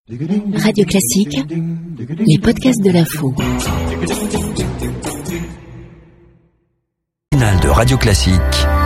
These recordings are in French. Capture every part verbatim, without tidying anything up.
Radio Classique, les podcasts de l'info. Finale de Radio Classique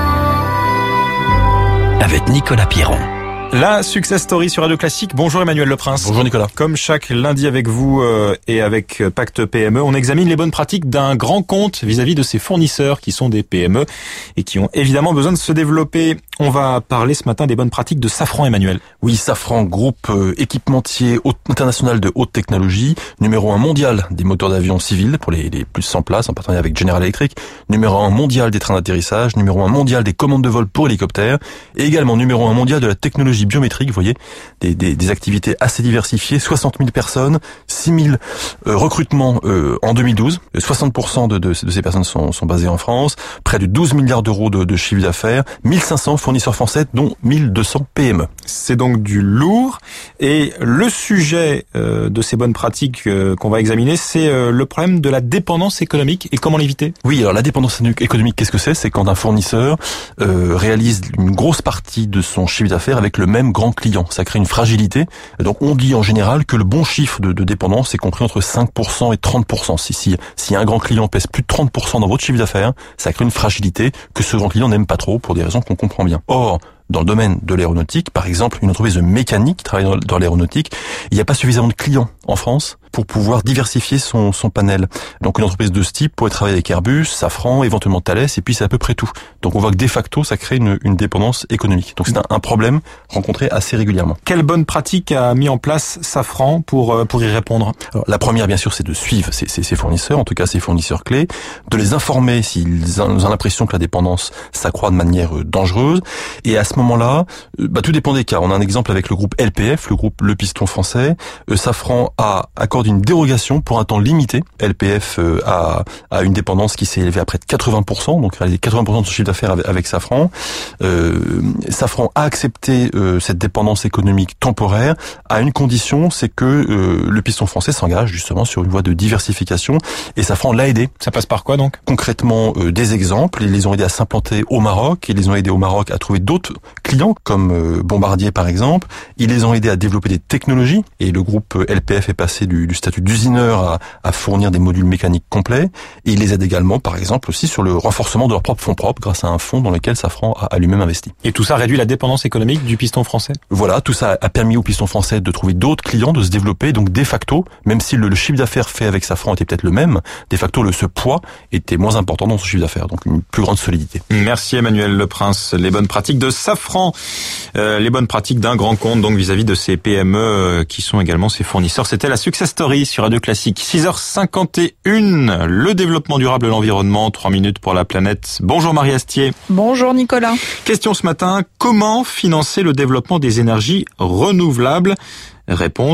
avec Nicolas Piron. La success story sur Radio Classique. Bonjour Emmanuel Leprince. Bonjour Nicolas. Comme chaque lundi avec vous euh, et avec Pacte P M E, on examine les bonnes pratiques d'un grand compte vis-à-vis de ses fournisseurs qui sont des P M E et qui ont évidemment besoin de se développer. On va parler ce matin des bonnes pratiques de Safran, Emmanuel. Oui, Safran, groupe euh, équipementier haute, international de haute technologie, numéro un mondial des moteurs d'avion civils pour les, les plus de cent places en partenariat avec General Electric, numéro un mondial des trains d'atterrissage, numéro un mondial des commandes de vol pour hélicoptères et également numéro un mondial de la technologie biométrique, vous voyez, des, des, des activités assez diversifiées, soixante mille personnes, six mille euh, recrutements euh, en deux mille douze, soixante pour cent de, de, de ces personnes sont, sont basées en France, près de douze milliards d'euros de, de chiffre d'affaires, mille cinq cents fournisseurs français, dont mille deux cents P M E. C'est donc du lourd, et le sujet euh, de ces bonnes pratiques euh, qu'on va examiner, c'est euh, le problème de la dépendance économique et comment l'éviter. Oui, alors la dépendance économique, qu'est-ce que c'est ? C'est quand un fournisseur euh, réalise une grosse partie de son chiffre d'affaires avec le même grand client. Ça crée une fragilité. Donc on dit en général que le bon chiffre de, de dépendance est compris entre cinq pour cent et trente pour cent. Si, si, si un grand client pèse plus de trente pour cent dans votre chiffre d'affaires, ça crée une fragilité que ce grand client n'aime pas trop pour des raisons qu'on comprend bien. Or, dans le domaine de l'aéronautique, par exemple, une entreprise de mécanique qui travaille dans, dans l'aéronautique, il n'y a pas suffisamment de clients en France pour pouvoir diversifier son, son panel. Donc une entreprise de ce type pourrait travailler avec Airbus, Safran, éventuellement Thales, et puis c'est à peu près tout. Donc on voit que de facto, ça crée une, une dépendance économique. Donc c'est un, un problème rencontré assez régulièrement. Quelle bonne pratique a mis en place Safran pour, pour y répondre ? Alors, la première, bien sûr, c'est de suivre ses, ses, ses fournisseurs, en tout cas ses fournisseurs clés, de les informer s'ils ont l'impression que la dépendance s'accroît de manière dangereuse, et à ce moment-là, bah, tout dépend des cas. On a un exemple avec le groupe L P F, le groupe Le Piston Français. Euh, Safran a accordé une dérogation pour un temps limité. L P F euh, a, a une dépendance qui s'est élevée à près de quatre-vingts pour cent, donc réalisé quatre-vingts pour cent de son chiffre d'affaires avec, avec Safran. Euh, Safran a accepté euh, cette dépendance économique temporaire à une condition, c'est que euh, Le Piston Français s'engage justement sur une voie de diversification, et Safran l'a aidé. Ça passe par quoi donc ? Concrètement, euh, des exemples. Ils les ont aidés à s'implanter au Maroc, ils les ont aidés au Maroc à trouver d'autres clients comme euh, Bombardier par exemple. Ils les ont aidés à développer des technologies, et le groupe L P F est passé du, du statut d'usineur à, à fournir des modules mécaniques complets, et ils les aident également par exemple aussi sur le renforcement de leurs propres fonds propres grâce à un fonds dans lequel Safran a, a lui-même investi. Et tout ça réduit la dépendance économique du piston français ? Voilà, tout ça a permis au piston français de trouver d'autres clients, de se développer, donc de facto, même si le, le chiffre d'affaires fait avec Safran était peut-être le même, de facto le, ce poids était moins important dans son chiffre d'affaires, donc une plus grande solidité. Merci Emmanuel Leprince. Les bonnes pratiques de Safran, euh, les bonnes pratiques d'un grand compte donc vis-à-vis de ces P M E euh, qui sont également ses fournisseurs. C'était la Success Story sur Radio Classique. six heures cinquante et une, le développement durable de l'environnement, trois minutes pour la planète. Bonjour Marie Astier. Bonjour Nicolas. Question ce matin, comment financer le développement des énergies renouvelables ? Réponse.